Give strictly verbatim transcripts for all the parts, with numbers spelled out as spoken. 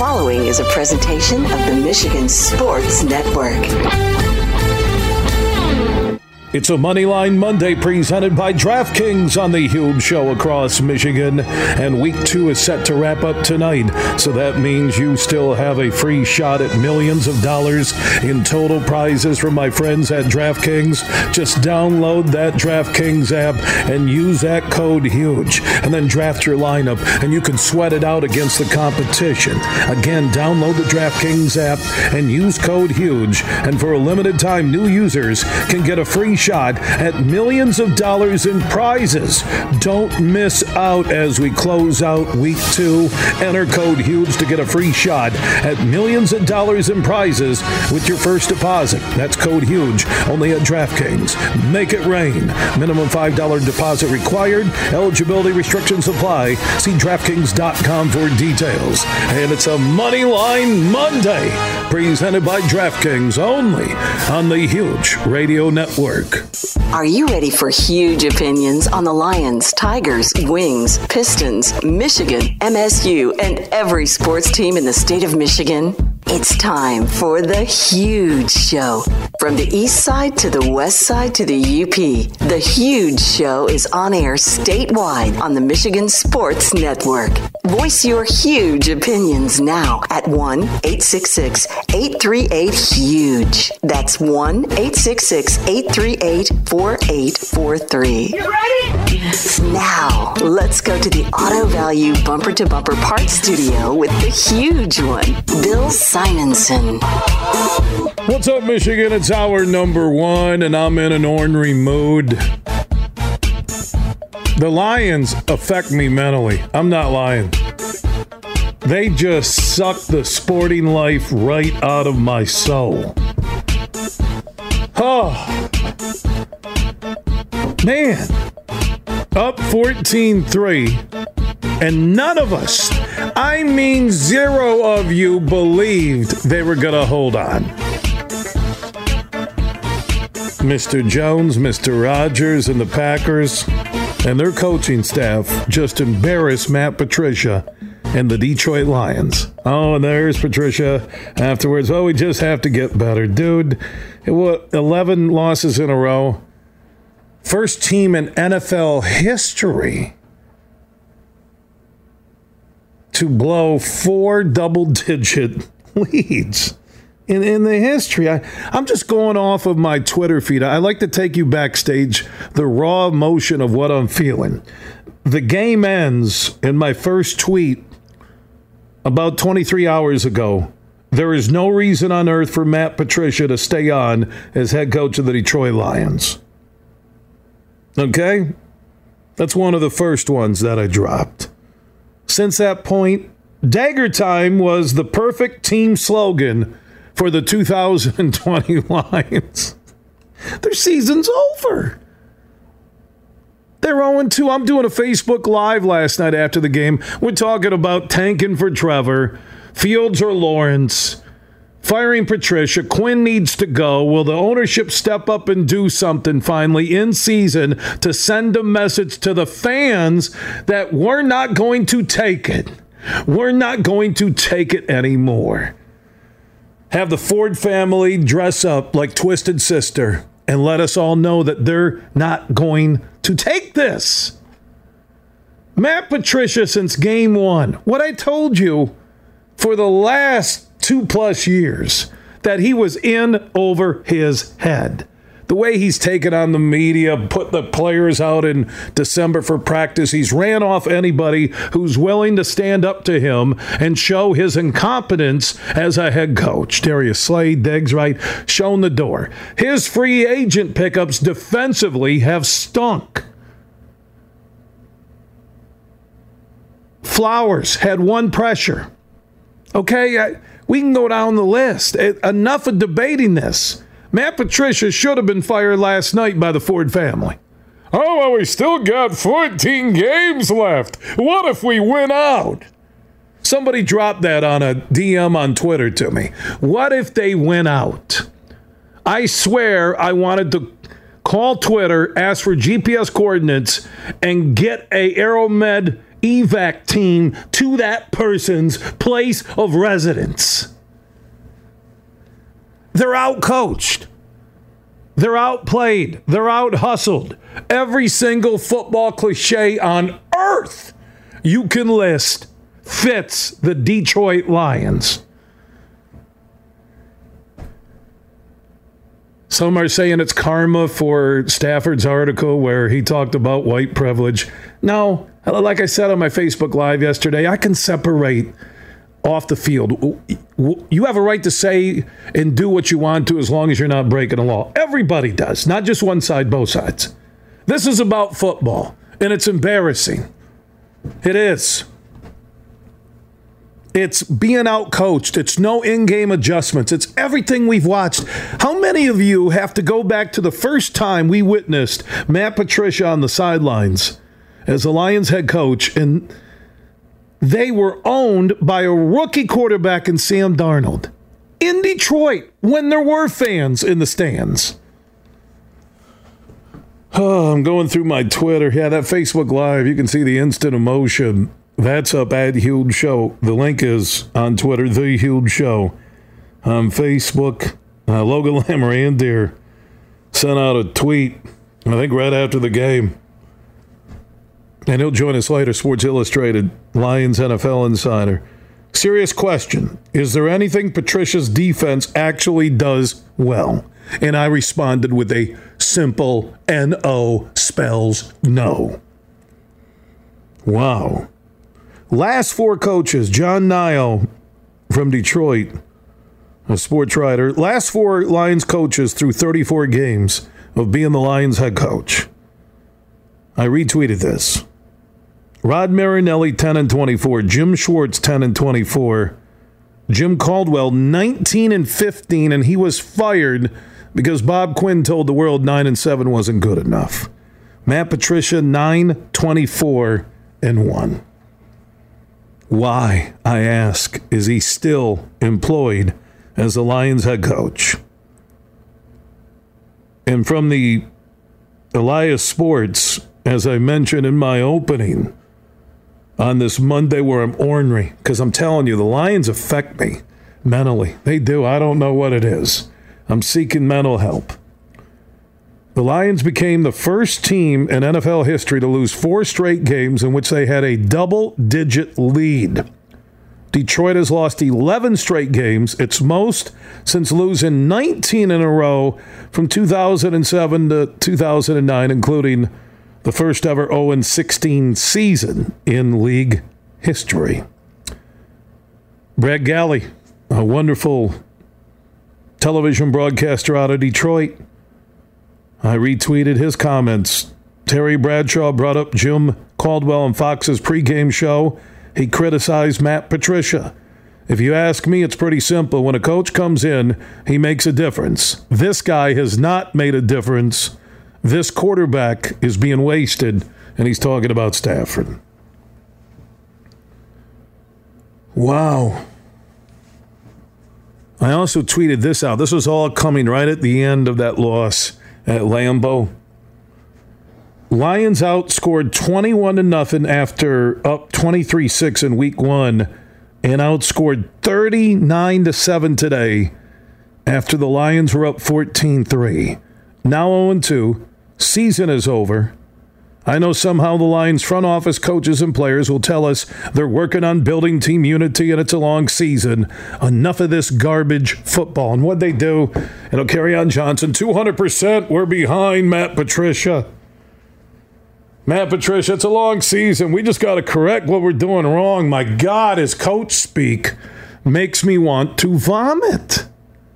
following is a presentation of the Michigan Sports Network. It's a Moneyline Monday presented by DraftKings on the Huge Show across Michigan. And week two is set to wrap up tonight. So that means you still have a free shot at millions of dollars in total prizes from my friends at DraftKings. Just download that DraftKings app and use that code HUGE. And then draft your lineup and you can sweat it out against the competition. Again, download the DraftKings app and use code HUGE. And for a limited time, new users can get a free shot at millions of dollars in prizes. Don't miss out as we close out week two. Enter code HUGE to get a free shot at millions of dollars in prizes with your first deposit. That's code HUGE, only at DraftKings. Make it rain. Minimum five dollars deposit required. Eligibility restrictions apply. See DraftKings dot com for details. And it's a Moneyline Monday presented by DraftKings only on the Huge Radio Network. Are you ready for huge opinions on the Lions, Tigers, Wings, Pistons, Michigan, M S U, and every sports team in the state of Michigan? It's time for The Huge Show. From the east side to the west side to the U P, The Huge Show is on air statewide on the Michigan Sports Network. Voice your huge opinions now at one eight six six, eight three eight, HUGE. That's one eight six six, eight three eight, four eight four three. You ready? Now, let's go to the Auto Value Bumper to Bumper Parts Studio with the huge one, Bill Simonson. What's up, Michigan? It's hour number one, and I'm in an ornery mood. The Lions affect me mentally. I'm not lying. They just suck the sporting life right out of my soul. Oh, man. Up fourteen three, and none of us, I mean zero of you, believed they were going to hold on. Mister Jones, Mister Rogers, and the Packers and their coaching staff just embarrassed Matt Patricia and the Detroit Lions. Oh, and there's Patricia afterwards. Oh, we just have to get better. Dude, it was eleven losses in a row. First team in N F L history to blow four double-digit leads in, in the history. I, I'm just going off of my Twitter feed. I like to take you backstage, the raw emotion of what I'm feeling. The game ends in my first tweet about twenty-three hours ago. There is no reason on earth for Matt Patricia to stay on as head coach of the Detroit Lions. Okay? That's one of the first ones that I dropped. Since that point, Dagger Time was the perfect team slogan for the two thousand twenty Lions. Their season's over. They're oh and two. I'm doing a Facebook Live last night after the game. We're talking about tanking for Trevor, Fields or Lawrence, firing Patricia. Quinn needs to go. Will the ownership step up and do something finally in season to send a message to the fans that we're not going to take it? We're not going to take it anymore. Have the Ford family dress up like Twisted Sister and let us all know that they're not going to take this. Matt Patricia, since game one, what I told you for the last two plus years, that he was in over his head. The way he's taken on the media, put the players out in December for practice. He's ran off anybody who's willing to stand up to him and show his incompetence as a head coach. Darius Slade, Diggs, right, shown the door. His free agent pickups defensively have stunk. Flowers had one pressure. Okay, I, we can go down the list. It, enough of debating this. Matt Patricia should have been fired last night by the Ford family. Oh, well, we still got fourteen games left. What if we win out? Somebody dropped that on a D M on Twitter to me. What if they win out? I swear I wanted to call Twitter, ask for G P S coordinates, and get a Aeromed evac team to that person's place of residence. They're out-coached. They're outplayed. They're out-hustled. Every single football cliche on earth you can list fits the Detroit Lions. Some are saying it's karma for Stafford's article where he talked about white privilege. No, like I said on my Facebook Live yesterday, I can separate off the field. You have a right to say and do what you want to as long as you're not breaking the law. Everybody does, not just one side, both sides. This is about football, and it's embarrassing. It is. It's being out-coached. It's no in-game adjustments. It's everything we've watched. How many of you have to go back to the first time we witnessed Matt Patricia on the sidelines as the Lions head coach, and they were owned by a rookie quarterback in Sam Darnold in Detroit when there were fans in the stands? Oh, I'm going through my Twitter. Yeah, that Facebook Live, you can see the instant emotion. That's up at Huge Show. The link is on Twitter, The Huge Show. On Facebook, uh, Logan Lamorandier sent out a tweet, I think right after the game. And he'll join us later, Sports Illustrated, Lions N F L Insider. Serious question. Is there anything Patricia's defense actually does well? And I responded with a simple N O spells no. Wow. Last four coaches, John Niall from Detroit, a sports writer. Last four Lions coaches through thirty-four games of being the Lions head coach. I retweeted this. Rod Marinelli, ten and twenty-four. Jim Schwartz, ten and twenty-four. Jim Caldwell, nineteen and fifteen, and he was fired because Bob Quinn told the world nine and seven wasn't good enough. Matt Patricia, nine, twenty-four, and one. Why, I ask, is he still employed as the Lions head coach? And from the Elias Sports, as I mentioned in my opening, on this Monday where I'm ornery, because I'm telling you, the Lions affect me mentally. They do. I don't know what it is. I'm seeking mental help. The Lions became the first team in N F L history to lose four straight games in which they had a double-digit lead. Detroit has lost eleven straight games, its most since losing nineteen in a row from two thousand seven to two thousand nine, including the first ever oh and sixteen season in league history. Brad Galley, a wonderful television broadcaster out of Detroit, I retweeted his comments. Terry Bradshaw brought up Jim Caldwell on Fox's pregame show. He criticized Matt Patricia. If you ask me, it's pretty simple. When a coach comes in, he makes a difference. This guy has not made a difference. This quarterback is being wasted, and he's talking about Stafford. Wow. I also tweeted this out. This was all coming right at the end of that loss at Lambeau. Lions outscored twenty-one to nothing after up twenty-three six in week one and outscored thirty-nine to seven today after the Lions were up fourteen three. Now oh and two. Season is over. I know somehow the Lions front office coaches and players will tell us they're working on building team unity and it's a long season. Enough of this garbage football. And what'd they do? It'll carry on Johnson. two hundred percent we're behind Matt Patricia. Matt Patricia, it's a long season. We just got to correct what we're doing wrong. My God, his coach speak makes me want to vomit.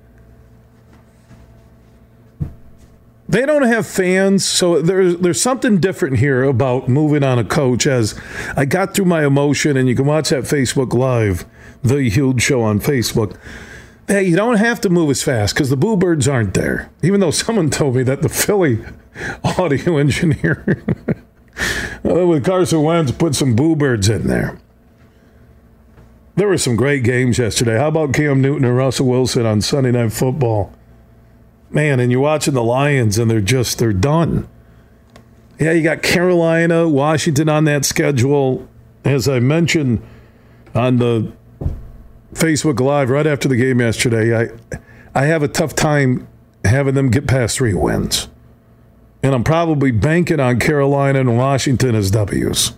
They don't have fans, so there's there's something different here about moving on a coach. As I got through my emotion, and you can watch that Facebook Live, The Huge Show on Facebook. Hey, you don't have to move as fast because the Boo Birds aren't there. Even though someone told me that the Philly audio engineer with Carson Wentz put some Boo Birds in there. There were some great games yesterday. How about Cam Newton and Russell Wilson on Sunday Night Football? Man, and you're watching the Lions, and they're just, they're done. Yeah, you got Carolina, Washington on that schedule, as I mentioned on the Facebook Live right after the game yesterday, I I have a tough time having them get past three wins. And I'm probably banking on Carolina and Washington as W's.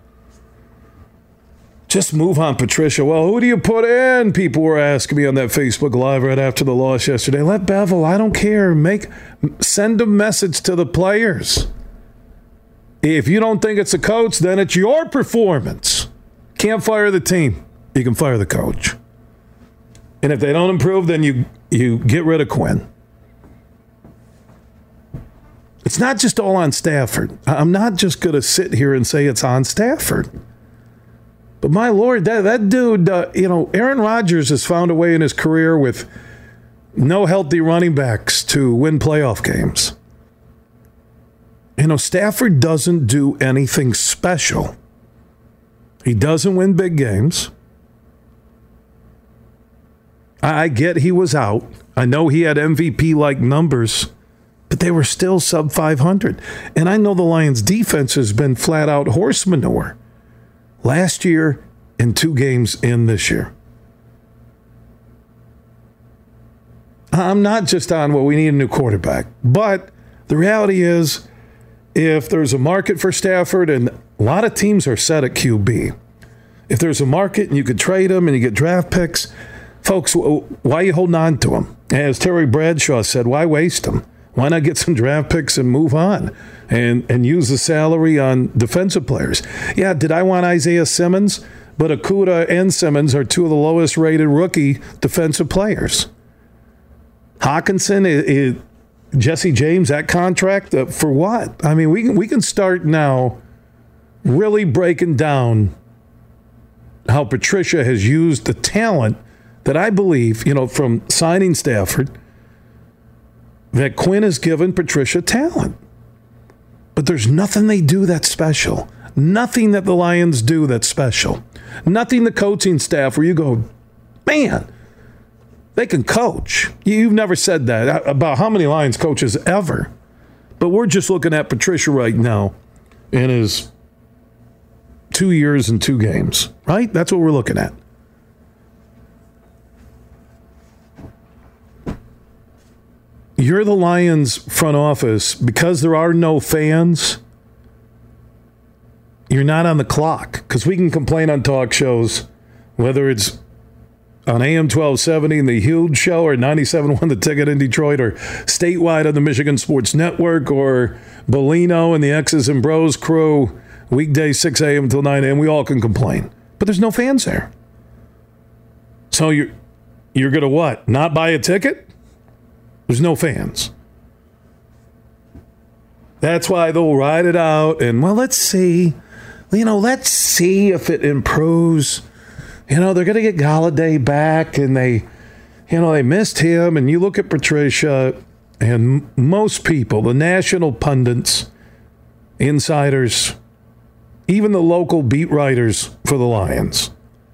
Just move on, Patricia. Well, who do you put in? People were asking me on that Facebook Live right after the loss yesterday. Let Bevel, I don't care. Make send a message to the players. If you don't think it's a coach, then it's your performance. Can't fire the team. You can fire the coach. And if they don't improve, then you you get rid of Quinn. It's not just all on Stafford. I'm not just going to sit here and say it's on Stafford. But my Lord, that, that dude, uh, you know, Aaron Rodgers has found a way in his career with no healthy running backs to win playoff games. You know, Stafford doesn't do anything special. He doesn't win big games. I, I get he was out. I know he had M V P-like numbers, but they were still sub five hundred. And I know the Lions' defense has been flat-out horse manure. Last year and two games in this year. I'm not just on, well, we need a new quarterback. But the reality is, if there's a market for Stafford, and a lot of teams are set at Q B, if there's a market and you could trade them and you get draft picks, folks, why are you holding on to them? As Terry Bradshaw said, why waste them? Why not get some draft picks and move on and, and use the salary on defensive players? Yeah, did I want Isaiah Simmons? But Okudah and Simmons are two of the lowest rated rookie defensive players. Hawkinson, is, is Jesse James, that contract, uh, for what? I mean, we can, we can start now really breaking down how Patricia has used the talent that I believe, you know, from signing Stafford, that Quinn has given Patricia talent. But there's nothing they do that's special. Nothing that the Lions do that's special. Nothing the coaching staff where you go, man, they can coach. You've never said that about how many Lions coaches ever. But we're just looking at Patricia right now in his two years and two games, right? That's what we're looking at. You're the Lions front office. Because there are no fans, you're not on the clock. Because we can complain on talk shows, whether it's on A M twelve seventy and the Huge Show, or ninety-seven point one The Ticket in Detroit, or statewide on the Michigan Sports Network, or Bellino and the X's and Bros crew, weekdays six a.m. until nine a.m. We all can complain. But there's no fans there. So you're, you're going to what? Not buy a ticket? There's no fans. That's why they'll ride it out and, well, let's see. You know, let's see if it improves. You know, they're going to get Galladay back, and they, you know, they missed him. And you look at Patricia, and most people, the national pundits, insiders, even the local beat writers for the Lions,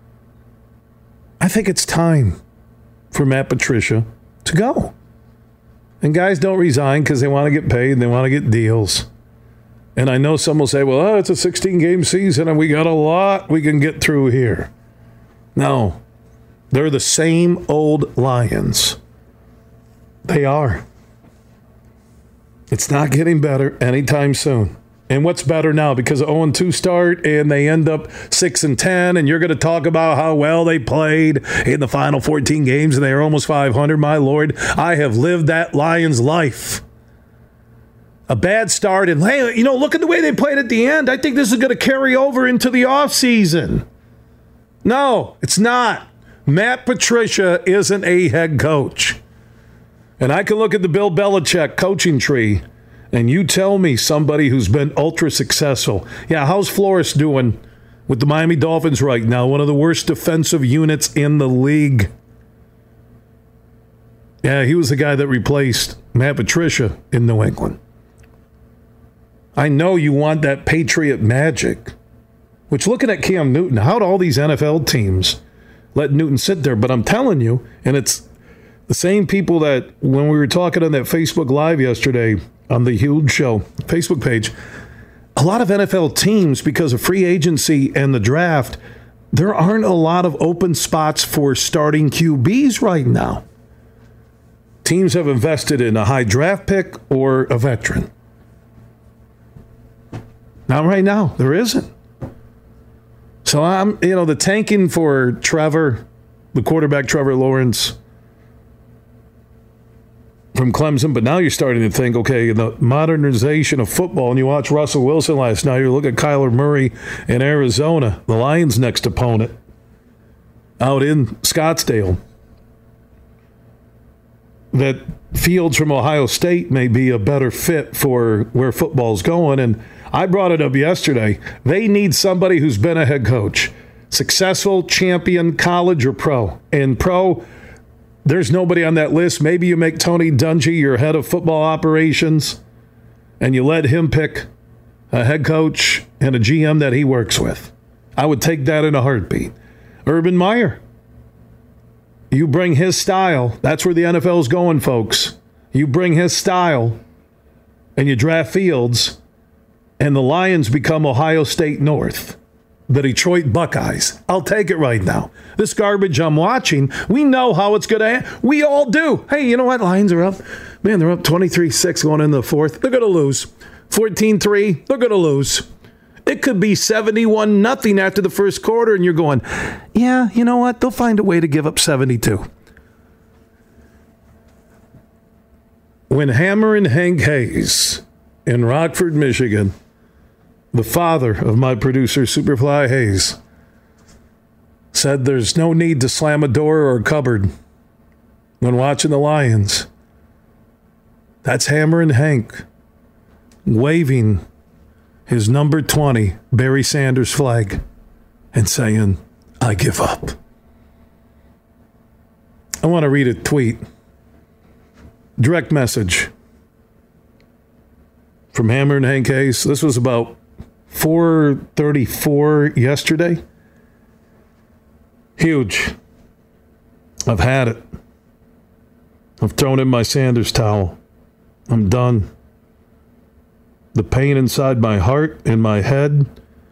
I think it's time for Matt Patricia to go. And guys don't resign because they want to get paid and they want to get deals. And I know some will say, well, oh, it's a sixteen-game season and we got a lot we can get through here. No, they're the same old Lions. They are. It's not getting better anytime soon. And what's better now? Because of oh and two start and they end up six and ten, and you're going to talk about how well they played in the final fourteen games and they are almost five hundred. My Lord, I have lived that Lions life. A bad start, and hey, you know, look at the way they played at the end. I think this is going to carry over into the offseason. No, it's not. Matt Patricia isn't a head coach. And I can look at the Bill Belichick coaching tree, and you tell me somebody who's been ultra successful. Yeah, how's Flores doing with the Miami Dolphins right now? One of the worst defensive units in the league. Yeah, he was the guy that replaced Matt Patricia in New England. I know you want that Patriot magic, which, looking at Cam Newton, how'd all these N F L teams let Newton sit there? But I'm telling you, and it's the same people that when we were talking on that Facebook Live yesterday on the Huge Show Facebook page, a lot of N F L teams, because of free agency and the draft, there aren't a lot of open spots for starting Q Bs right now. Teams have invested in a high draft pick or a veteran. Not right now. There isn't. So I'm, you know, the tanking for Trevor, the quarterback Trevor Lawrence from Clemson, but now you're starting to think, okay, the modernization of football, and you watch Russell Wilson last night, you look at Kyler Murray in Arizona, the Lions' next opponent, out in Scottsdale, that Fields from Ohio State may be a better fit for where football's going. And I brought it up yesterday. They need somebody who's been a head coach, successful, champion, college or pro. And pro, there's nobody on that list. Maybe you make Tony Dungy your head of football operations and you let him pick a head coach and a G M that he works with. I would take that in a heartbeat. Urban Meyer. You bring his style. That's where the N F L is going, folks. You bring his style and you draft Fields and the Lions become Ohio State North. The Detroit Buckeyes. I'll take it right now. This garbage I'm watching, we know how it's going to end. We all do. Hey, you know what? Lions are up. Man, they're up twenty-three six going into the fourth. They're going to lose. fourteen three, they're going to lose. It could be seventy-one nothing after the first quarter, and you're going, yeah, you know what? They'll find a way to give up seventy-two. When Hammer and Hank Hayes in Rockford, Michigan, the father of my producer, Superfly Hayes, said there's no need to slam a door or a cupboard when watching the Lions. That's Hammer and Hank waving his number twenty Barry Sanders flag and saying, I give up. I want to read a tweet. Direct message from Hammer and Hank Hayes. This was about four thirty-four yesterday. Huge. I've had it. I've thrown in my Sanders towel. I'm done. The pain inside my heart and my head,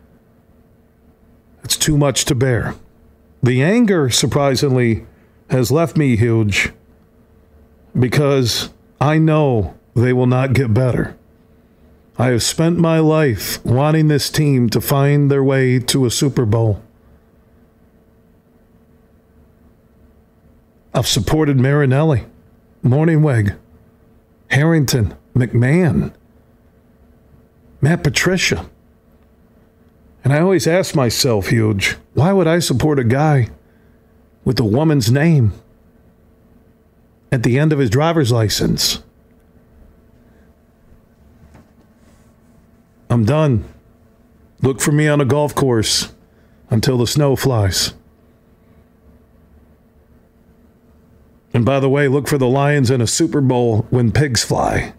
it's too much to bear. The anger, surprisingly, has left me huge because I know they will not get better. I have spent my life wanting this team to find their way to a Super Bowl. I've supported Marinelli, Morningweg, Harrington, McMahon, Matt Patricia. And I always ask myself, Huge, why would I support a guy with a woman's name at the end of his driver's license? I'm done. Look for me on a golf course until the snow flies. And by the way, look for the Lions in a Super Bowl when pigs fly.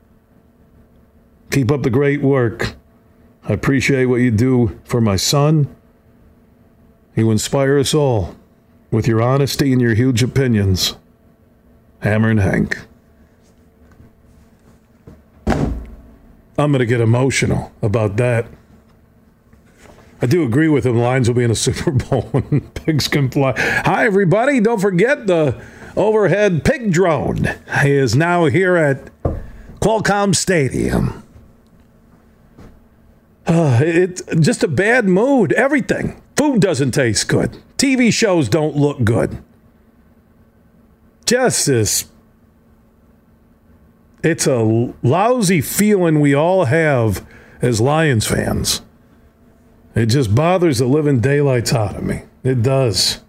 Keep up the great work. I appreciate what you do for my son. You inspire us all with your honesty and your huge opinions. Hammer and Hank. I'm going to get emotional about that. I do agree with him. Lions will be in a Super Bowl when pigs can fly. Hi, everybody. Don't forget the overhead pig drone is now here at Qualcomm Stadium. Uh, it's just a bad mood. Everything. Food doesn't taste good. T V shows don't look good. Just this. It's a lousy feeling we all have as Lions fans. It just bothers the living daylights out of me. It does.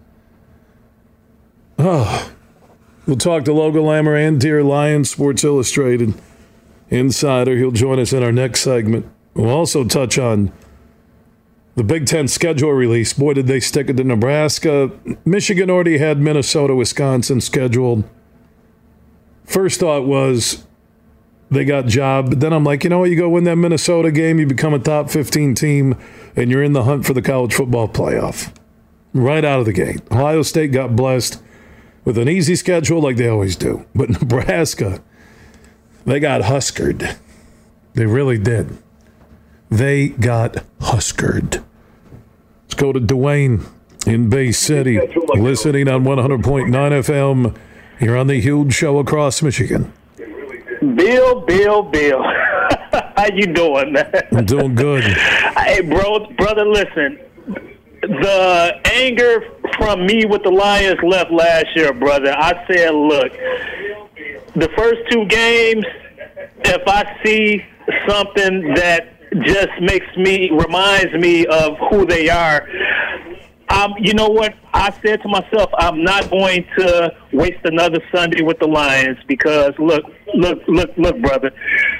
Oh. We'll talk to Logan Lammer, Deer Lions, Sports Illustrated insider. He'll join us in our next segment. We'll also touch on the Big Ten schedule release. Boy, did they stick it to Nebraska. Michigan already had Minnesota, Wisconsin scheduled. First thought was they got job. But then I'm like, you know what? You go win that Minnesota game, you become a top fifteen team, and you're in the hunt for the college football playoff. Right out of the gate. Ohio State got blessed with an easy schedule like they always do. But Nebraska, they got huskered. They really did. they got huskered. Let's go to Dwayne in Bay City, listening on one hundred point nine F M. You're on the Huge Show across Michigan. Bill, Bill, Bill. How you doing, man? I'm doing good. Hey, bro, brother, listen. The anger from me with the Lions left last year, brother. I said, look, the first two games, if I see something that just makes me, reminds me of who they are, Um, you know what? I said to myself, I'm not going to waste another Sunday with the Lions because, look, look, look, look, brother.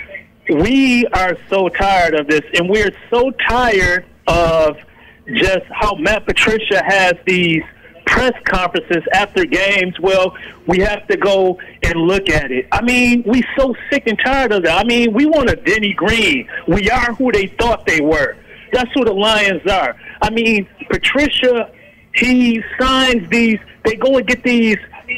We are so tired of this, and we're so tired of just how Matt Patricia has these press conferences after games. Well, we have to go and look at it. I mean, we so sick and tired of that. I mean, we want a Denny Green. We are who they thought they were. That's who the Lions are. I mean, Patricia, he signs these, they go and get these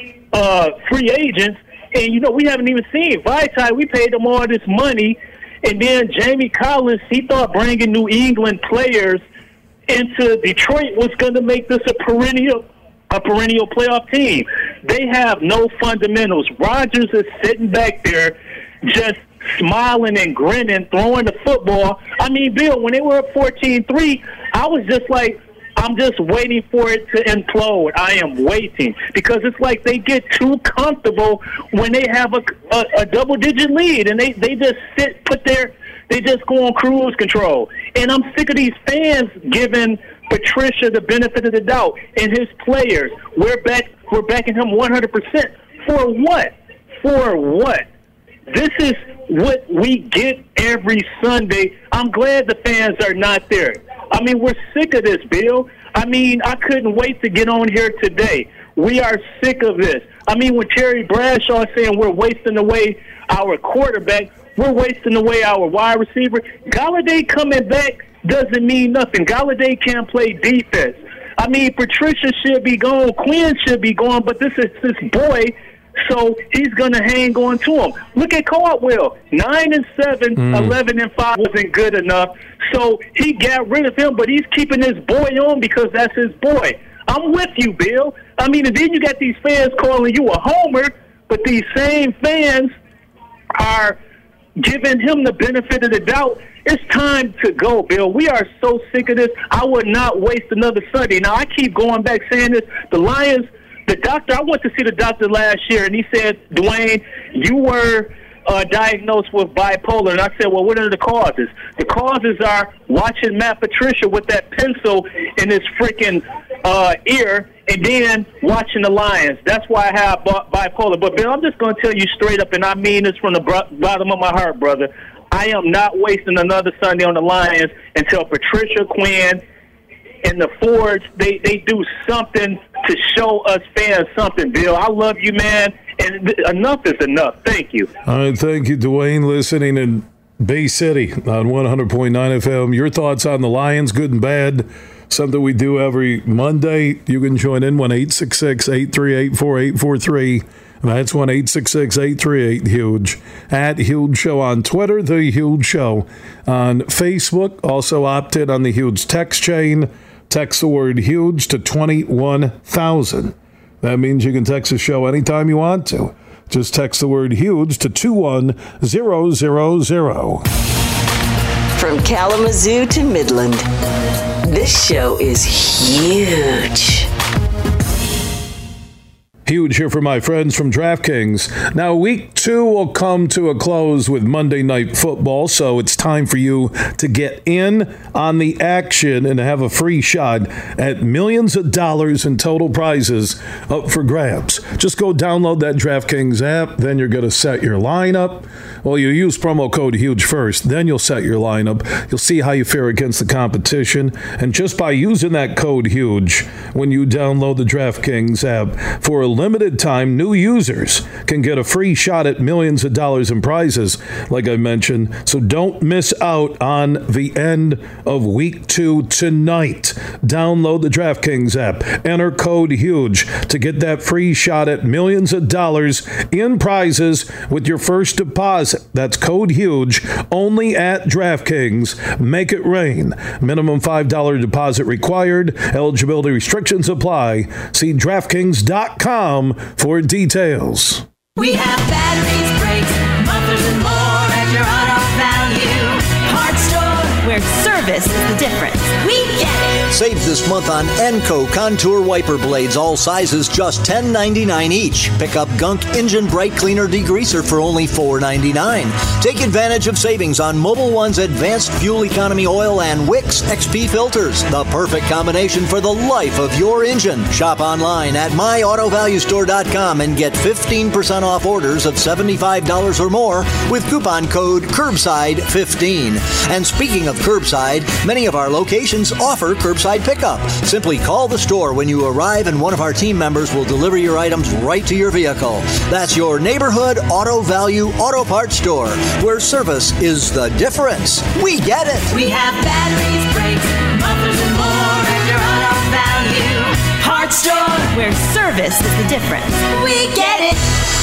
uh, free agents, and, you know, we haven't even seen Vaitai. We paid them all this money, and then Jamie Collins, he thought bringing New England players into Detroit was going to make this a perennial a perennial playoff team. They have no fundamentals. Rodgers is sitting back there just smiling and grinning, throwing the football. I mean, Bill, when they were up fourteen three, I was just like, I'm just waiting for it to implode. I am waiting because it's like they get too comfortable when they have a, a, a double-digit lead, and they, they just sit, put their, they just go on cruise control. And I'm sick of these fans giving Patricia the benefit of the doubt and his players. We're back, we're backing him one hundred percent. For what? For what? This is what we get every Sunday. I'm glad the fans are not there. I mean, we're sick of this, Bill. I mean, I couldn't wait to get on here today. We are sick of this. I mean, when Terry Bradshaw is saying we're wasting away our quarterback, we're wasting away our wide receiver. Golladay coming back doesn't mean nothing. Golladay can't play defense. I mean, Patricia should be gone. Quinn should be gone, but this is this boy, so he's going to hang on to him. Look at Caldwell. nine and seven, mm. eleven and five wasn't good enough. So he got rid of him, but he's keeping his boy on because that's his boy. I'm with you, Bill. I mean, and then you got these fans calling you a homer, but these same fans are giving him the benefit of the doubt. It's time to go, Bill. We are so sick of this. I would not waste another Sunday. Now, I keep going back saying this. The Lions, the doctor, I went to see the doctor last year, and he said, Dwayne, you were uh, diagnosed with bipolar. And I said, well, what are the causes? The causes are watching Matt Patricia with that pencil in his freaking uh, ear and then watching the Lions. That's why I have bipolar. But, Bill, I'm just going to tell you straight up, and I mean this from the bottom of my heart, brother. I am not wasting another Sunday on the Lions until Patricia, Quinn, and the Fords, they, they do something to show us fans something, Bill. I love you, man, and th- enough is enough. Thank you. All right, thank you, Dwayne, listening in Bay City on one hundred point nine F M. Your thoughts on the Lions, good and bad, something we do every Monday. You can join in one eight six six, eight three eight, four eight four three. That's one eight six six, eight three eight, HUGE. At Huge Show on Twitter, The Huge Show on Facebook. Also opt in on the Huge text chain. Text the word HUGE to twenty-one thousand. That means you can text the show anytime you want to. Just text the word HUGE to two one zero zero zero. From Kalamazoo to Midland, this show is huge. Huge here for my friends from DraftKings. Now, week two will come to a close with Monday Night Football, so it's time for you to get in on the action and have a free shot at millions of dollars in total prizes up for grabs. Just go download that DraftKings app, then you're going to set your lineup. Well, you use promo code HUGE first, then you'll set your lineup. You'll see how you fare against the competition, and just by using that code HUGE when you download the DraftKings app for a limited time, new users can get a free shot at millions of dollars in prizes, like I mentioned. So don't miss out on the end of week two tonight. Download the DraftKings app. Enter code HUGE to get that free shot at millions of dollars in prizes with your first deposit. That's code HUGE only at DraftKings. Make it rain. Minimum five dollars deposit required. Eligibility restrictions apply. See DraftKings dot com for details. We have batteries, brakes, mufflers, and more at your Auto Value Parts Store, where service is the difference. We get it. Save this month on Enco Contour wiper blades, all sizes, just ten ninety-nine each. Pick up Gunk Engine Bright Cleaner Degreaser for only four ninety-nine. Take advantage of savings on Mobil One's advanced fuel economy oil and Wix X P filters, the perfect combination for the life of your engine. Shop online at my auto value store dot com and get fifteen percent off orders of seventy-five dollars or more with coupon code curbside fifteen. And speaking of curbside, many of our locations offer curbside pickup. Simply call the store when you arrive and one of our team members will deliver your items right to your vehicle. That's your neighborhood Auto Value Auto Parts Store, where service is the difference. We get it. We have batteries, brakes, mufflers, and more at your Auto Value Parts Store, where service is the difference. We get it.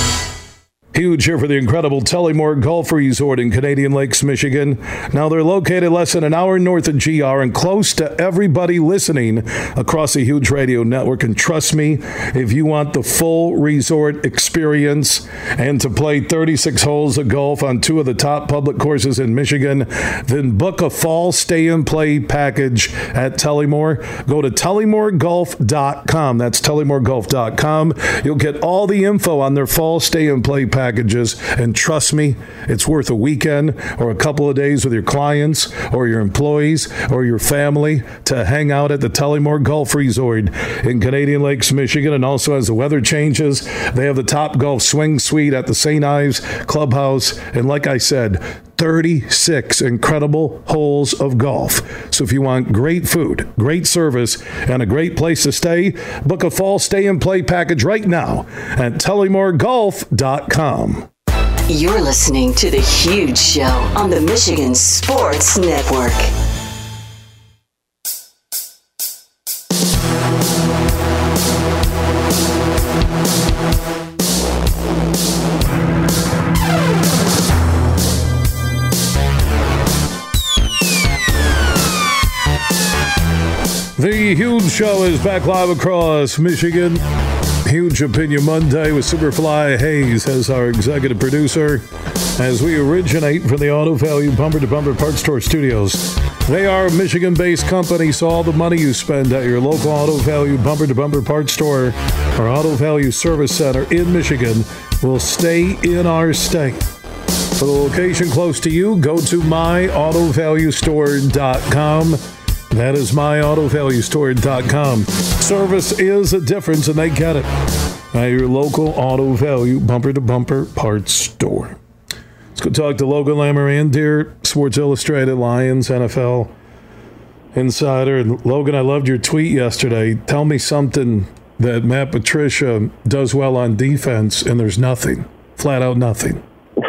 Huge here for the incredible Tullymore Golf Resort in Canadian Lakes, Michigan. Now, they're located less than an hour north of G R and close to everybody listening across the Huge Radio Network. And trust me, if you want the full resort experience and to play thirty-six holes of golf on two of the top public courses in Michigan, then book a fall stay-and-play package at Tullymore. Go to tullymore golf dot com. That's tullymore golf dot com. You'll get all the info on their fall stay-and-play package. Packages, and trust me, it's worth a weekend or a couple of days with your clients or your employees or your family to hang out at the Tullymore Golf Resort in Canadian Lakes, Michigan. And also, as the weather changes, they have the Top Golf Swing Suite at the Saint Ives Clubhouse. And like I said, thirty-six incredible holes of golf. So if you want great food, great service, and a great place to stay, book a fall stay and play package right now at tullymore golf dot com. You're listening to The Huge Show on the Michigan Sports Network. The Huge Show is back live across Michigan. Huge Opinion Monday with Superfly Hayes as our executive producer as we originate from the Auto Value Bumper to Bumper Parts Store Studios. They are a Michigan-based company, so all the money you spend at your local Auto Value Bumper to Bumper Parts Store or Auto Value Service Center in Michigan will stay in our state. For the location close to you, go to my auto value store dot com. That is my auto value store dot com. Service is a difference, and they get it at your local Auto Value Bumper to Bumper Parts Store. Let's go talk to Logan Lamorandier, Sports Illustrated, Lions, N F L Insider. And Logan, I loved your tweet yesterday. Tell me something that Matt Patricia does well on defense, and there's nothing. Flat out nothing.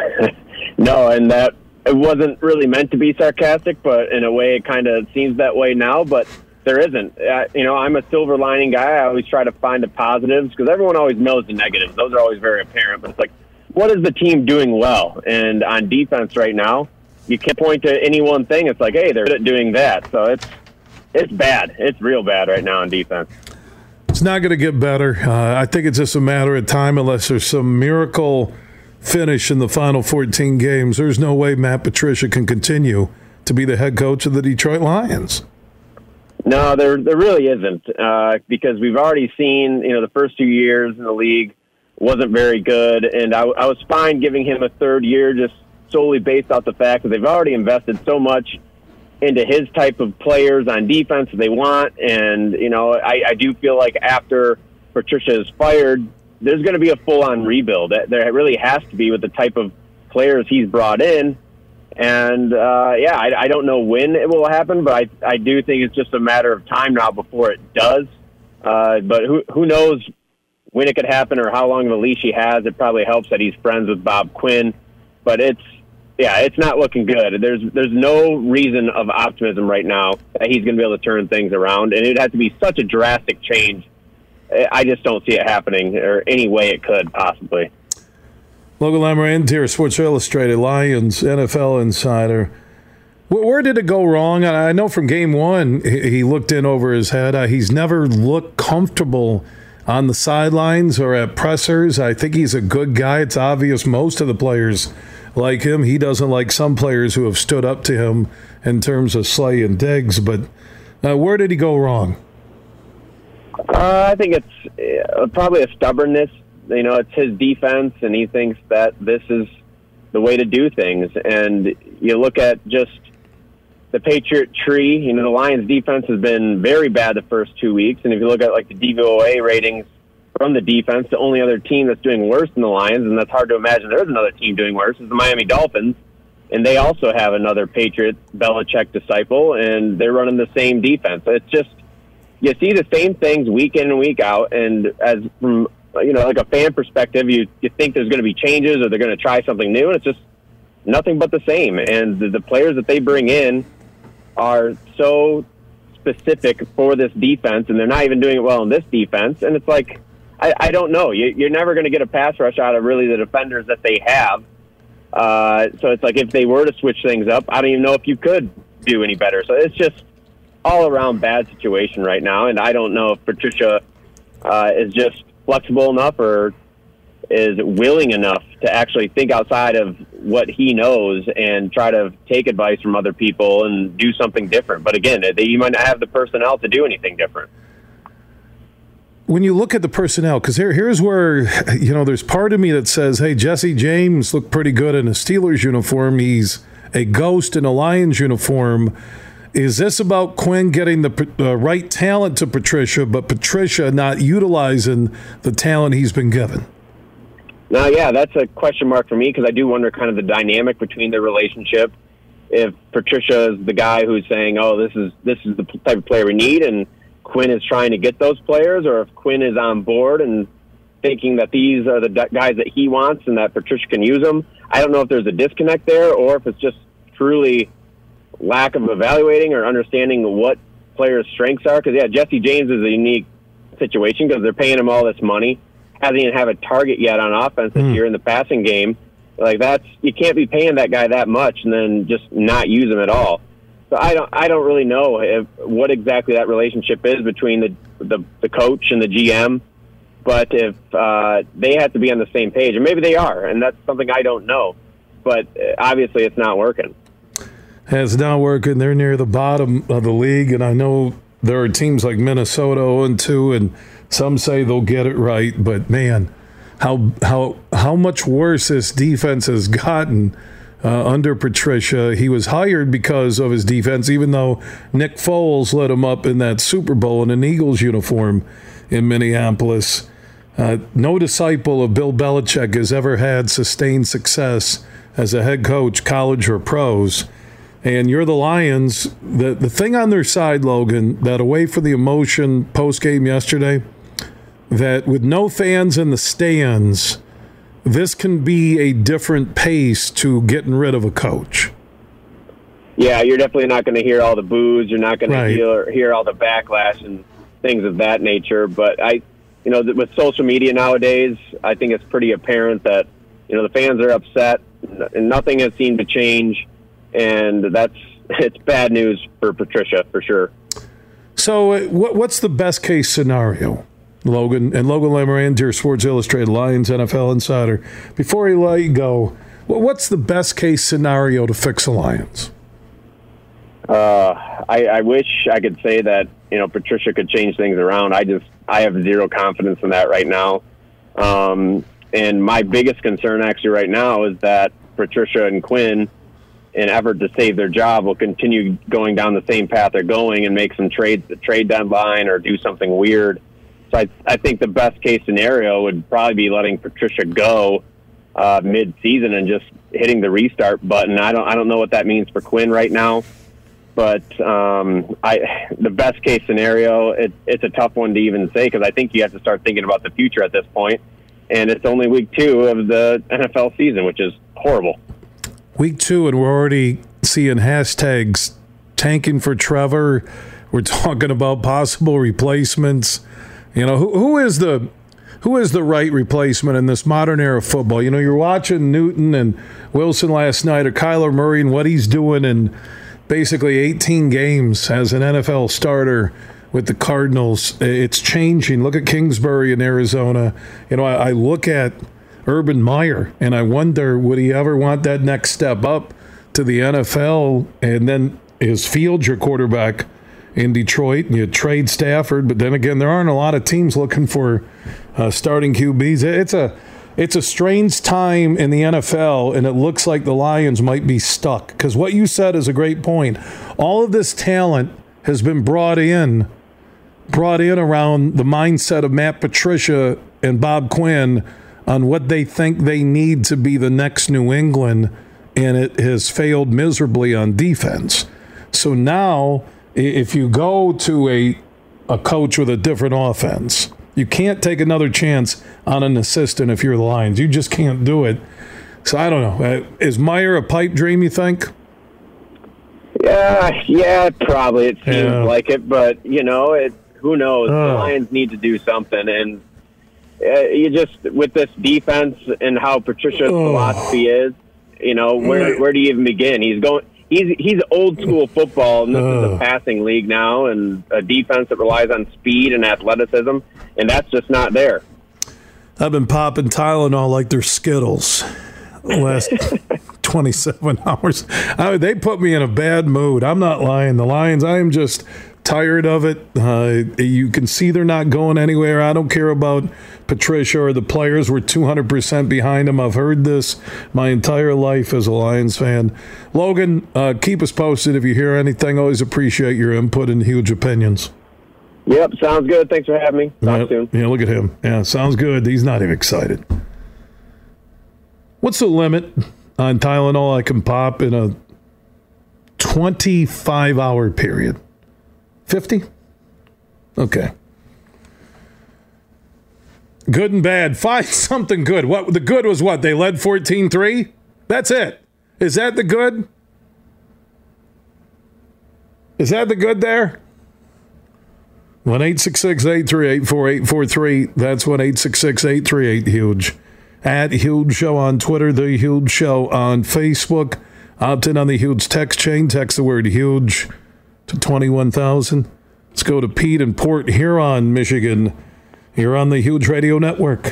No, and that it wasn't really meant to be sarcastic, but in a way it kind of seems that way now, but there isn't. Uh, you know, I'm a silver lining guy. I always try to find the positives because everyone always knows the negatives. Those are always very apparent, but it's like, what is the team doing well? And on defense right now, you can't point to any one thing. It's like, hey, they're good at doing that. So it's it's bad. It's real bad right now on defense. It's not going to get better. Uh, I think it's just a matter of time unless there's some miracle finish in the final fourteen games. There's no way Matt Patricia can continue to be the head coach of the Detroit Lions. No, there there really isn't, uh, because we've already seen, you know, the first two years in the league wasn't very good, and I, I was fine giving him a third year just solely based off the fact that they've already invested so much into his type of players on defense that they want, and, you know, I, I do feel like after Patricia is fired, there's going to be a full-on rebuild. There really has to be with the type of players he's brought in. And, uh, yeah, I, I don't know when it will happen, but I, I do think it's just a matter of time now before it does. Uh, but who who knows when it could happen or how long of a leash he has. It probably helps that he's friends with Bob Quinn, but it's yeah, it's not looking good. There's there's no reason of optimism right now that he's going to be able to turn things around, and it'd have to be such a drastic change. I just don't see it happening or any way it could possibly. Logan Lamoureux here, Sports Illustrated, Lions N F L insider. Where did it go wrong? I know from game one he looked in over his head. He's never looked comfortable on the sidelines or at pressers. I think he's a good guy. It's obvious most of the players like him. He doesn't like some players who have stood up to him in terms of Slay and Diggs. But uh, where did he go wrong? Uh, I think it's uh, probably a stubbornness. You know, it's his defense, and he thinks that this is the way to do things. And you look at just the Patriot tree. You know, the Lions' defense has been very bad the first two weeks. And if you look at, like, the D V O A ratings from the defense, the only other team that's doing worse than the Lions, and that's hard to imagine there's another team doing worse, is the Miami Dolphins. And they also have another Patriot Belichick disciple, and they're running the same defense. It's just, you see the same things week in and week out, and as from, you know, like a fan perspective, you, you think there's going to be changes or they're going to try something new, and it's just nothing but the same. And the, the players that they bring in are so specific for this defense, and they're not even doing it well in this defense. And it's like, I, I don't know. You, you're never going to get a pass rush out of really the defenders that they have. Uh, so it's like if they were to switch things up, I don't even know if you could do any better. So it's just all-around bad situation right now, and I don't know if Patricia uh, is just flexible enough or is willing enough to actually think outside of what he knows and try to take advice from other people and do something different. But again, they, you might not have the personnel to do anything different. When you look at the personnel, because here, here's where, you know, there's part of me that says, hey, Jesse James looked pretty good in a Steelers uniform. He's a ghost in a Lions uniform. Is this about Quinn getting the uh, right talent to Patricia, but Patricia not utilizing the talent he's been given? No, yeah, that's a question mark for me, because I do wonder kind of the dynamic between the relationship. If Patricia is the guy who's saying, oh, this is this is the type of player we need, and Quinn is trying to get those players, or if Quinn is on board and thinking that these are the guys that he wants and that Patricia can use them. I don't know if there's a disconnect there or if it's just truly lack of evaluating or understanding what players' strengths are. Because, yeah, Jesse James is a unique situation because they're paying him all this money. Hasn't even have a target yet on offense this mm. year in the passing game. Like, that's, you can't be paying that guy that much and then just not use him at all. So I don't, I don't really know if, what exactly that relationship is between the, the, the coach and the G M. But if uh, they have to be on the same page, and maybe they are, and that's something I don't know. But obviously, it's not working. It's not working. They're near the bottom of the league, and I know there are teams like Minnesota oh and two, and some say they'll get it right. But man, how how how much worse this defense has gotten. Uh, under Patricia. He was hired because of his defense, even though Nick Foles led him up in that Super Bowl in an Eagles uniform in Minneapolis. Uh, no disciple of Bill Belichick has ever had sustained success as a head coach, college or pros. And you're the Lions. The, the thing on their side, Logan, that away for the emotion post-game yesterday, that with no fans in the stands, this can be a different pace to getting rid of a coach. Yeah, you're definitely not going to hear all the boos. You're not going right. to hear, hear all the backlash and things of that nature. But I, you know, with social media nowadays, I think it's pretty apparent that, you know, the fans are upset and nothing has seemed to change. And that's, it's bad news for Patricia for sure. So uh, what, what's the best case scenario? Logan and Logan Lamoureux, your Sports Illustrated Lions N F L insider. Before he let you go, what's the best case scenario to fix the Lions? Uh, I, I wish I could say that, you know, Patricia could change things around. I just I have zero confidence in that right now. Um, and my biggest concern actually right now is that Patricia and Quinn, in effort to save their job, will continue going down the same path they're going and make some trades, the trade deadline, or do something weird. So I, I think the best case scenario would probably be letting Patricia go uh, mid-season and just hitting the restart button. I don't I don't know what that means for Quinn right now. But um, I, the best case scenario, it, it's a tough one to even say because I think you have to start thinking about the future at this point. And it's only week two of the N F L season, which is horrible. Week two, and we're already seeing hashtags tanking for Trevor. We're talking about possible replacements. You know, who who is the who is the right replacement in this modern era of football? You know, you're watching Newton and Wilson last night, or Kyler Murray and what he's doing in basically eighteen games as an N F L starter with the Cardinals. It's changing. Look at Kingsbury in Arizona. You know, I, I look at Urban Meyer, and I wonder, would he ever want that next step up to the N F L? And then is Fields your quarterback in Detroit? And you trade Stafford, but then again, there aren't a lot of teams looking for uh, starting Q Bs. It's a it's a strange time in the N F L, and it looks like the Lions might be stuck. Because what you said is a great point. All of this talent has been brought in, brought in around the mindset of Matt Patricia and Bob Quinn on what they think they need to be the next New England, and it has failed miserably on defense. So now, if you go to a a coach with a different offense, you can't take another chance on an assistant if you're the Lions. You just can't do it. So I don't know. Uh, is Meyer a pipe dream, you think? Yeah, yeah, probably. It seems Yeah. like it, but, you know, it, who knows? Oh. The Lions need to do something, and uh, you just, with this defense and how Patricia's Oh. philosophy is, you know, where where do you even begin? He's going. He's he's old school football, and this Oh. is a passing league now, and a defense that relies on speed and athleticism, and that's just not there. I've been popping Tylenol like they're Skittles the last twenty-seven hours. I, they put me in a bad mood. I'm not lying. The Lions, I am just tired of it. Uh, you can see they're not going anywhere. I don't care about Patricia or the players. We're two hundred percent behind them. I've heard this my entire life as a Lions fan. Logan, uh, keep us posted if you hear anything. Always appreciate your input and huge opinions. Yep, sounds good. Thanks for having me. Talk Yeah, soon. yeah, look at him. Yeah, sounds good. He's not even excited. What's the limit on Tylenol I can pop in a twenty-five hour period? fifty? Okay. Good and bad. Find something good. What the good was what? They led fourteen three? That's it. Is that the good? Is that the good there? one eight six six, eight three eight, four eight four three. That's one eight six six, eight three eight, HUGE. At Huge Show on Twitter, The Huge Show on Facebook. Opt in on the Huge text chain. Text the word HUGE to twenty-one thousand. Let's go to Pete in Port Huron, Michigan. You're on the Huge Radio Network.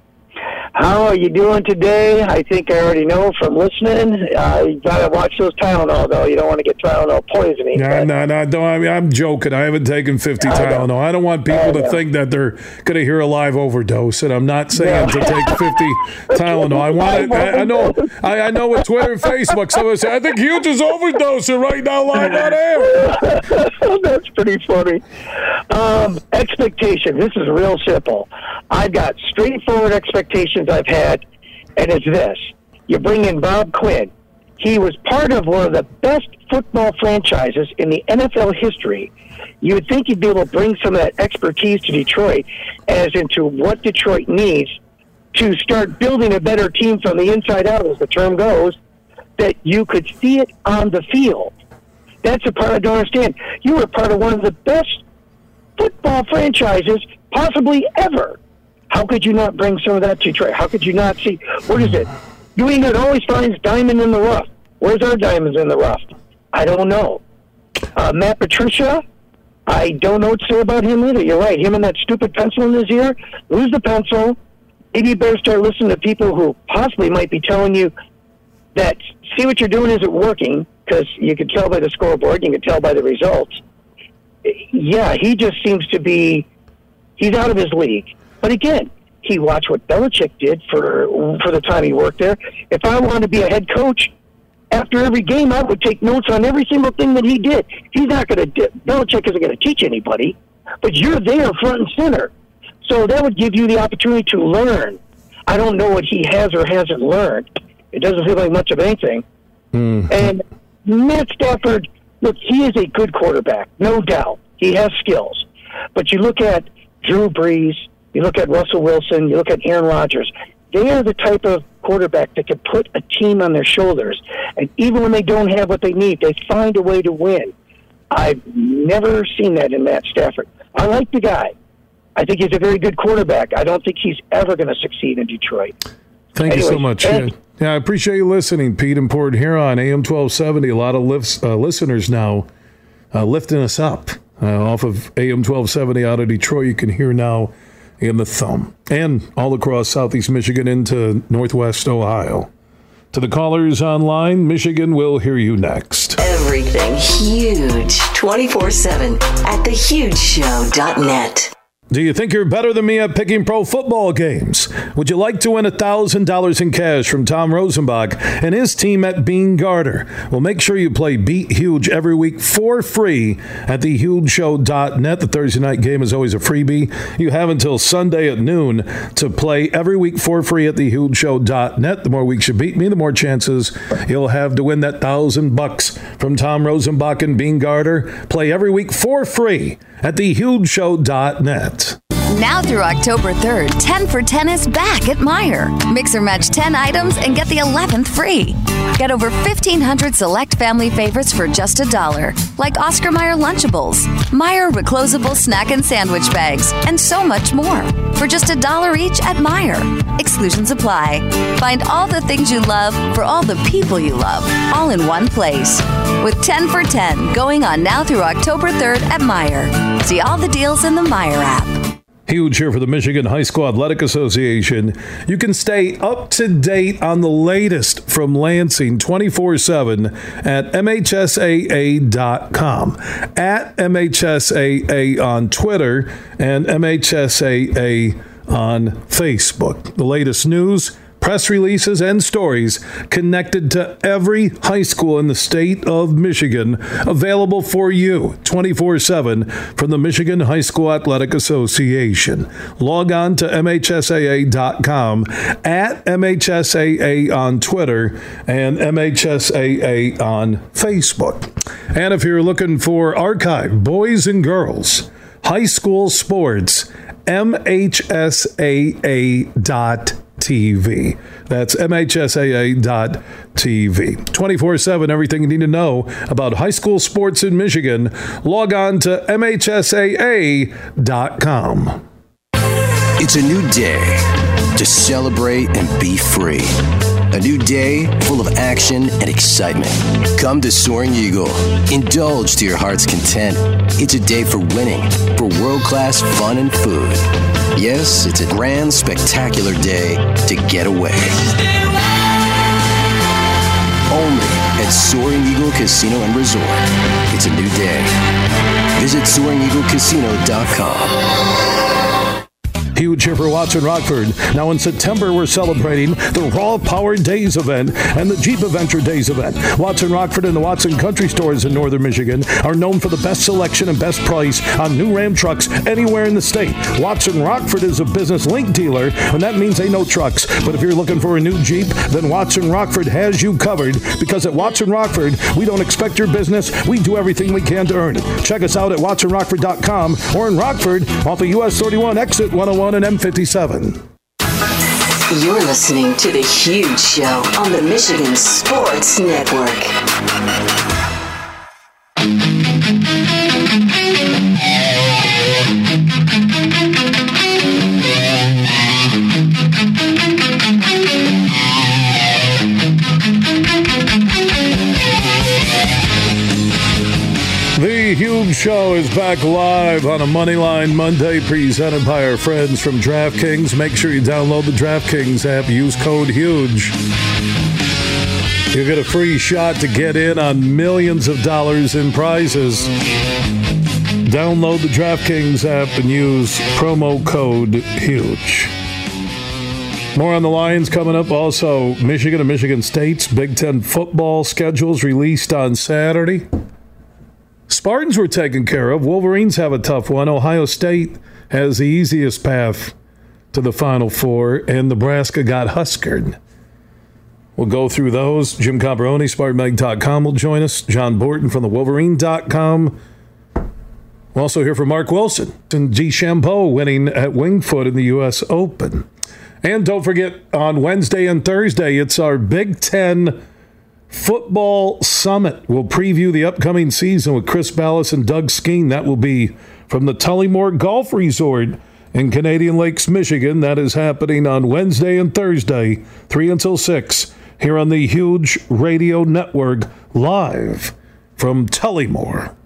How are you doing today? I think I already know from listening. Uh, you got to watch those Tylenol, though. You don't want to get Tylenol poisoning. No, but- no, no. Don't, I mean, I'm joking. I haven't taken fifty I know. Tylenol. I don't want people I to know. think that they're going to hear a live overdose, and I'm not saying to take fifty Tylenol. I want to. I, I know. I, I know with Twitter and Facebook, someone say, "I think Huge is overdosing right now, live on air." That's pretty funny. Um, expectations. This is real simple. I've got straightforward expectations I've had, and it's this. You bring in Bob Quinn. He was part of one of the best football franchises in the N F L history. You would think he'd be able to bring some of that expertise to Detroit as into what Detroit needs to start building a better team from the inside out, as the term goes, that you could see it on the field. That's the part I don't understand. You were part of one of the best football franchises possibly ever. How could you not bring some of that to Detroit? How could you not see, what is it? New England always finds diamond in the rough. Where's our diamonds in the rough? I don't know. Uh, Matt Patricia, I don't know what to say about him either. You're right. Him and that stupid pencil in his ear. Lose the pencil. Maybe you better start listening to people who possibly might be telling you that see what you're doing isn't working, because you can tell by the scoreboard, you can tell by the results. Yeah, he just seems to be, he's out of his league. But again, he watched what Belichick did for for the time he worked there. If I wanted to be a head coach, after every game, I would take notes on every single thing that he did. He's not going to, Belichick isn't going to teach anybody, but you're there front and center. So that would give you the opportunity to learn. I don't know what he has or hasn't learned. It doesn't feel like much of anything. Mm. And Matt Stafford, look, he is a good quarterback, no doubt. He has skills. But you look at Drew Brees, you look at Russell Wilson, you look at Aaron Rodgers. They are the type of quarterback that can put a team on their shoulders. And even when they don't have what they need, they find a way to win. I've never seen that in Matt Stafford. I like the guy. I think he's a very good quarterback. I don't think he's ever going to succeed in Detroit. Thank Anyways, you so much. Yeah, yeah, I appreciate you listening, Pete and Port Huron, A M twelve seventy. A lot of lifts, uh, listeners now uh, lifting us up uh, off of A M twelve seventy out of Detroit. You can hear now in the Thumb and all across Southeast Michigan into Northwest Ohio. To the callers online, Michigan will hear you next. Everything huge, twenty-four seven at the huge show dot net. Do you think you're better than me at picking pro football games? Would you like to win one thousand dollars in cash from Tom Rosenbach and his team at Bean Garter? Well, make sure you play Beat Huge every week for free at the huge show dot net. The Thursday night game is always a freebie. You have until Sunday at noon to play every week for free at the huge show dot net. The more weeks you beat me, the more chances you'll have to win that thousand bucks from Tom Rosenbach and Bean Garter. Play every week for free at the huge show dot net. Now through October third, ten for ten is back at Meijer. Mix or match ten items and get the eleventh free. Get over fifteen hundred select family favorites for just a dollar, like Oscar Mayer Lunchables, Meijer reclosable snack and sandwich bags, and so much more. For just a dollar each at Meijer. Exclusions apply. Find all the things you love for all the people you love, all in one place. With ten for ten going on now through October third at Meijer. See all the deals in the Meijer app. Huge here for the Michigan High School Athletic Association. You can stay up to date on the latest from Lansing twenty-four seven at M H S A A dot com, at M H S A A on Twitter, and M H S A A on Facebook. The latest news, press releases, and stories connected to every high school in the state of Michigan, available for you twenty-four seven from the Michigan High School Athletic Association. Log on to M H S A A dot com, at M H S A A on Twitter, and M H S A A on Facebook. And if you're looking for archive boys and girls high school sports, M H S A A dot com. T V. That's M H S A A dot T V. twenty-four seven, everything you need to know about high school sports in Michigan. Log on to M H S A A dot com. It's a new day to celebrate and be free. A new day full of action and excitement. Come to Soaring Eagle. Indulge to your heart's content. It's a day for winning, for world-class fun and food. Yes, it's a grand, spectacular day to get away. Only at Soaring Eagle Casino and Resort. It's a new day. Visit soaring eagle casino dot com. Huge here for Watson Rockford. Now in September, we're celebrating the Raw Power Days event and the Jeep Adventure Days event. Watson Rockford and the Watson Country Stores in northern Michigan are known for the best selection and best price on new Ram trucks anywhere in the state. Watson Rockford is a business link dealer, and that means they know trucks. But if you're looking for a new Jeep, then Watson Rockford has you covered, because at Watson Rockford, we don't expect your business. We do everything we can to earn it. Check us out at watson rockford dot com or in Rockford off the U S thirty-one exit one oh one and M fifty-seven. You're listening to The Huge Show on the Michigan Sports Network. The Huge Show is back live on a Moneyline Monday, presented by our friends from DraftKings. Make sure you download the DraftKings app. Use code HUGE. You'll get a free shot to get in on millions of dollars in prizes. Download the DraftKings app and use promo code HUGE. More on the Lions coming up. Also, Michigan and Michigan State's Big Ten football schedules released on Saturday. Spartans were taken care of. Wolverines have a tough one. Ohio State has the easiest path to the Final Four, and Nebraska got huskered. We'll go through those. Jim Comparoni, Spartan Mag dot com will join us. John Borton from the Wolverine dot com. We'll also hear from Mark Wilson and DeChambeau winning at Winged Foot in the U S Open. And don't forget, on Wednesday and Thursday, it's our Big Ten Football Summit. We'll preview the upcoming season with Chris Ballas and Doug Skeen. That will be from the Tullymore Golf Resort in Canadian Lakes, Michigan. That is happening on Wednesday and Thursday, three until six, here on the Huge Radio Network, live from Tullymore.